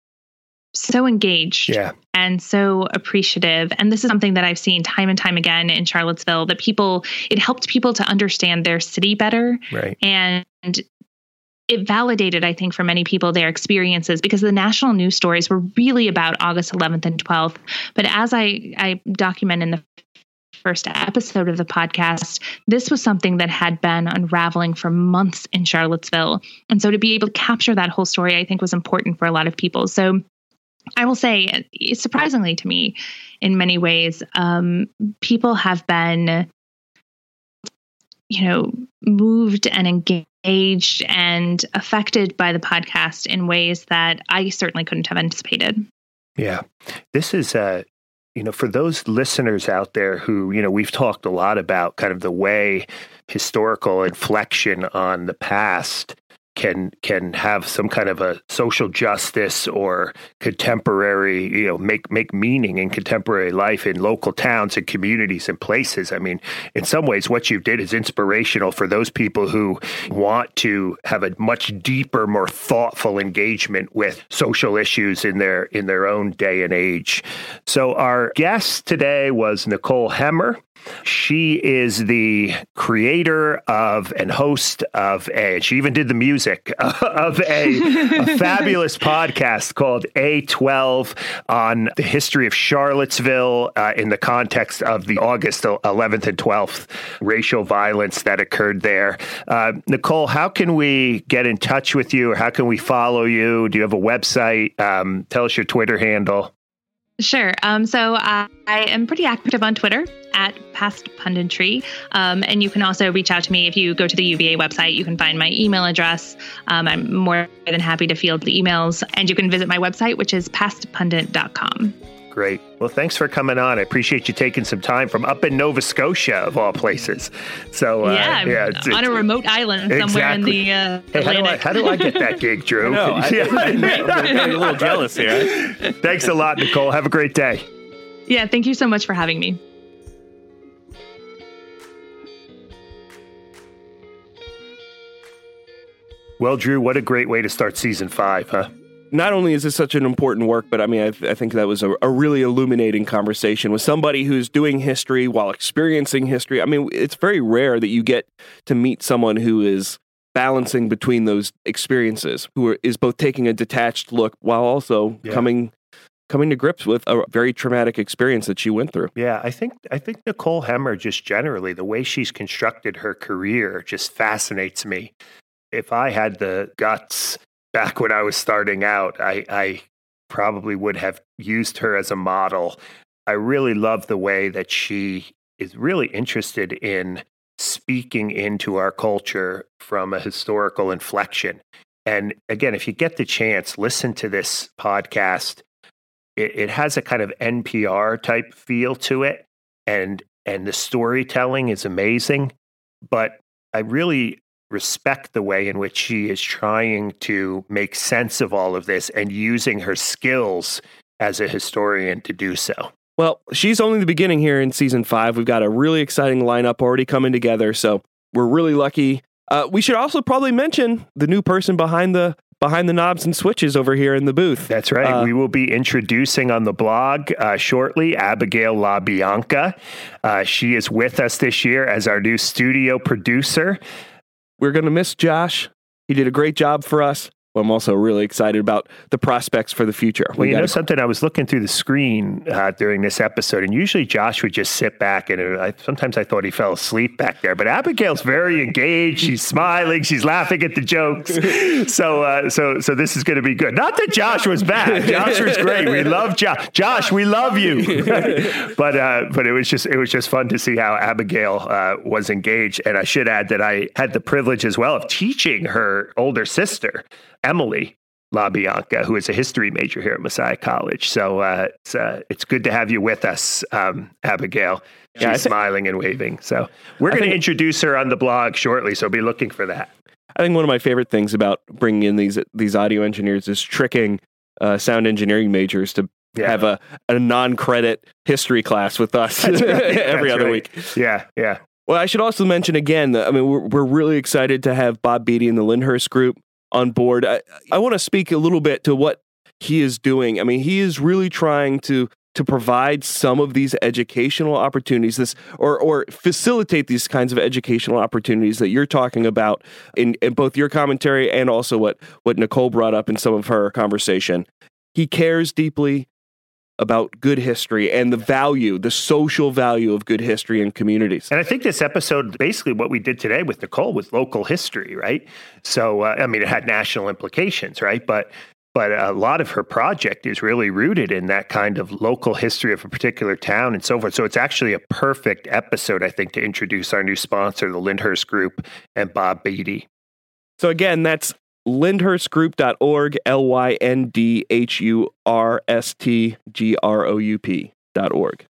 so engaged yeah. and so appreciative. And this is something that I've seen time and time again in Charlottesville, that people, it helped people to understand their city better. Right. And it validated, I think, for many people, their experiences, because the national news stories were really about August eleventh and twelfth. But as I, I document in the first episode of the podcast, this was something that had been unraveling for months in Charlottesville. And so to be able to capture that whole story, I think, was important for a lot of people. So I will say, surprisingly to me, in many ways, um, people have been, you know, moved and engaged and affected by the podcast in ways that I certainly couldn't have anticipated. Yeah, this is, uh, you know, for those listeners out there who, you know, we've talked a lot about kind of the way historical inflection on the past can can have some kind of a social justice or contemporary, you know, make make meaning in contemporary life in local towns and communities and places. I mean, in some ways, what you did is inspirational for those people who want to have a much deeper, more thoughtful engagement with social issues in their in their own day and age. So our guest today was Nicole Hemmer. She is the creator of and host of a, she even did the music of a, a fabulous podcast called A twelve on the history of Charlottesville uh, in the context of the August eleventh and twelfth racial violence that occurred there. Uh, Nicole, how can we get in touch with you, or how can we follow you? Do you have a website? Um, tell us your Twitter handle. Sure. Um, so I, I am pretty active on Twitter at Past Punditry. Um, and you can also reach out to me if you go to the U V A website. You can find my email address. Um, I'm more than happy to field the emails. And you can visit my website, which is past pundit dot com. Great. Well, thanks for coming on. I appreciate you taking some time from up in Nova Scotia, of all places. So, uh, yeah, yeah it's, on it's, a remote island somewhere exactly. in the uh, hey, Atlantic. How do, I, how do I get that gig, Drew? I know. I, yeah. I'm getting a little jealous here. Thanks a lot, Nicole. Have a great day. Yeah, thank you so much for having me. Well, Drew, what a great way to start season five, huh? Not only is this such an important work, but I mean, I, th- I think that was a, a really illuminating conversation with somebody who's doing history while experiencing history. I mean, it's very rare that you get to meet someone who is balancing between those experiences, who are, is both taking a detached look while also yeah. coming coming to grips with a very traumatic experience that she went through. Yeah, I think I think Nicole Hemmer, just generally, the way she's constructed her career just fascinates me. If I had the guts back when I was starting out, I, I probably would have used her as a model. I really love the way that she is really interested in speaking into our culture from a historical inflection. And again, if you get the chance, listen to this podcast. It, it has a kind of N P R type feel to it, and and the storytelling is amazing. But I really respect the way in which she is trying to make sense of all of this and using her skills as a historian to do so. Well, she's only the beginning here in season five. We've got a really exciting lineup already coming together, so we're really lucky Uh, we should also probably mention the new person behind the behind the knobs and switches over here in the booth. That's right. Uh, we will be introducing on the blog uh, shortly Abigail LaBianca. Uh, she is with us this year as our new studio producer. We're going to miss Josh. He did a great job for us. I'm also really excited about the prospects for the future. Well, we you know something? I was looking through the screen uh, during this episode, and usually Josh would just sit back, and it, I, sometimes I thought he fell asleep back there. But Abigail's very engaged. She's smiling. She's laughing at the jokes. So, uh, so, so this is going to be good. Not that Josh was bad. Josh was great. We love Josh. Josh, we love you. but, uh, but it was just, it was just fun to see how Abigail uh, was engaged. And I should add that I had the privilege as well of teaching her older sister, Emily LaBianca, who is a history major here at Messiah College. So uh, it's uh, it's good to have you with us, um, Abigail. She's yeah, think, smiling and waving. So we're going to introduce her on the blog shortly, so be looking for that. I think one of my favorite things about bringing in these these audio engineers is tricking uh, sound engineering majors to yeah. have a, a non-credit history class with us right. every That's other right. week. Yeah, yeah. Well, I should also mention again that, I mean, we're, we're really excited to have Bob Beatty and the Lyndhurst Group on board. I, I want to speak a little bit to what he is doing. I mean, he is really trying to to provide some of these educational opportunities, this or or facilitate these kinds of educational opportunities that you're talking about in, in both your commentary and also what what Nicole brought up in some of her conversation. He cares deeply about good history and the value, the social value of good history in communities. And I think this episode, basically what we did today with Nicole was local history, right? So, uh, I mean, it had national implications, right? But but a lot of her project is really rooted in that kind of local history of a particular town and so forth. So it's actually a perfect episode, I think, to introduce our new sponsor, the Lyndhurst Group, and Bob Beatty. So again, that's lyndhurst group dot org, L Y N D H U R S T G R O U P dot org.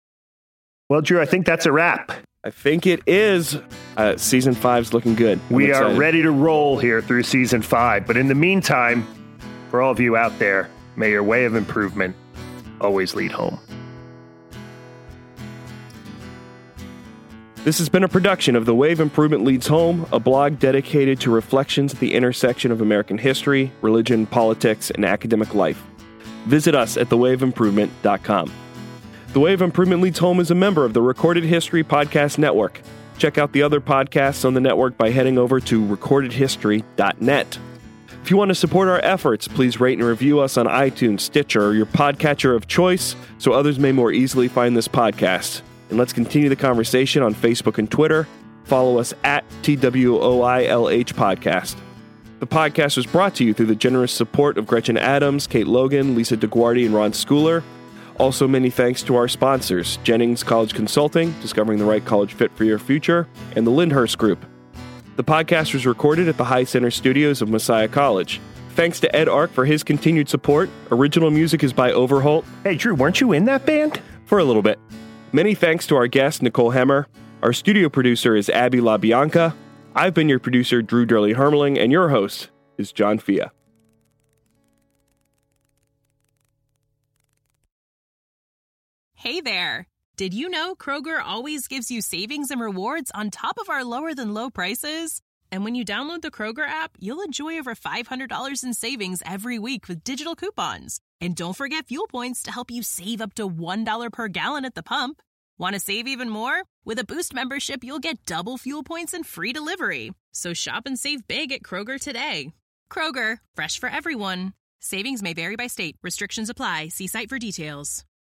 Well, Drew, I think that's a wrap. I think it is. Uh, season five's looking good. I'm we excited. are ready to roll here through season five. But in the meantime, for all of you out there, may your way of improvement always lead home. This has been a production of The Way of Improvement Leads Home, a blog dedicated to reflections at the intersection of American history, religion, politics, and academic life. Visit us at the way of improvement dot com. The Way of Improvement Leads Home is a member of the Recorded History Podcast Network. Check out the other podcasts on the network by heading over to recorded history dot net. If you want to support our efforts, please rate and review us on iTunes, Stitcher, or your podcatcher of choice so others may more easily find this podcast. And let's continue the conversation on Facebook and Twitter. Follow us at T W O I L H Podcast. The podcast was brought to you through the generous support of Gretchen Adams, Kate Logan, Lisa DeGuardi, and Ron Schooler. Also, many thanks to our sponsors, Jennings College Consulting, discovering the right college fit for your future, and the Lyndhurst Group. The podcast was recorded at the High Center Studios of Messiah College. Thanks to Ed Ark for his continued support. Original music is by Overholt. Hey, Drew, weren't you in that band? For a little bit. Many thanks to our guest, Nicole Hemmer. Our studio producer is Abby LaBianca. I've been your producer, Drew Durley-Hermeling, and your host is John Fia. Hey there! Did you know Kroger always gives you savings and rewards on top of our lower-than-low prices? And when you download the Kroger app, you'll enjoy over five hundred dollars in savings every week with digital coupons. And don't forget fuel points to help you save up to one dollar per gallon at the pump. Want to save even more? With a Boost membership, you'll get double fuel points and free delivery. So shop and save big at Kroger today. Kroger, fresh for everyone. Savings may vary by state. Restrictions apply. See site for details.